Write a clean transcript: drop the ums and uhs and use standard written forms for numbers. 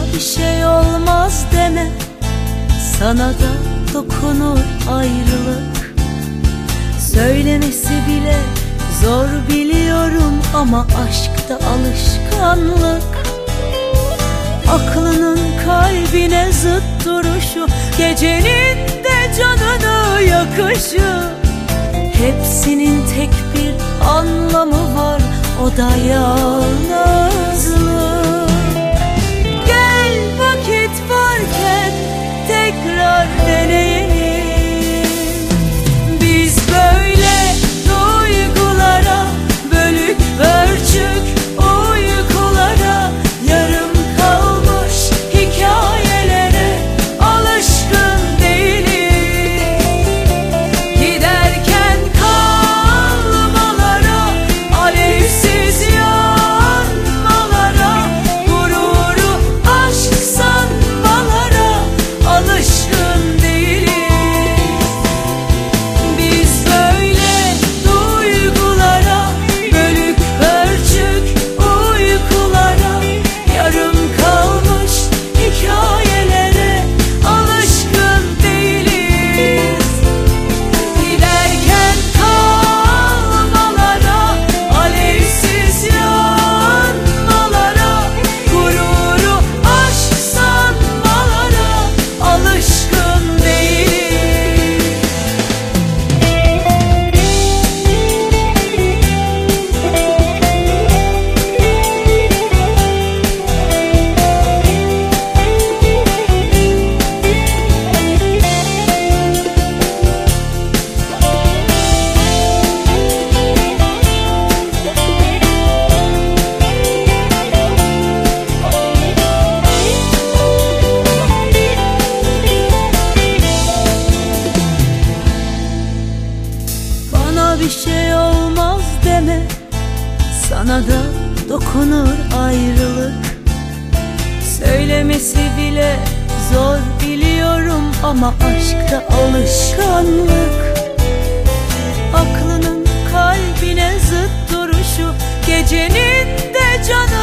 bir şey olmaz deme, sana da dokunur ayrılık. Söylemesi bile zor biliyorum ama aşkta alışkanlık. Aklının kalbine zıt duruşu, gecenin de canını yakışı, hepsinin tek bir anlamı var, o da yalnızlık. Gel vakit varken tekrar deneyelim. Biz böyle duygulara, bölük pörçük uykulara, yarım kalmış hikayelere alışkın değiliz. Giderken kalmalara, alevsiz yanmalara, gururu aşk sanmalara alışkın değiliz. Biz böyle duygulara, bölük pörçük uykulara, yarım kalmış hikayelere alışkın değiliz. Giderken kalmalara, alevsiz yanmalara, gururu aşk sanmalara alışkın değiliz. Bana bir şey olmaz deme, sana da dokunur ayrılık. Söylemesi bile zor biliyorum ama aşkta alışkanlık. Aklının kalbine zıt duruşu, gecenin de canı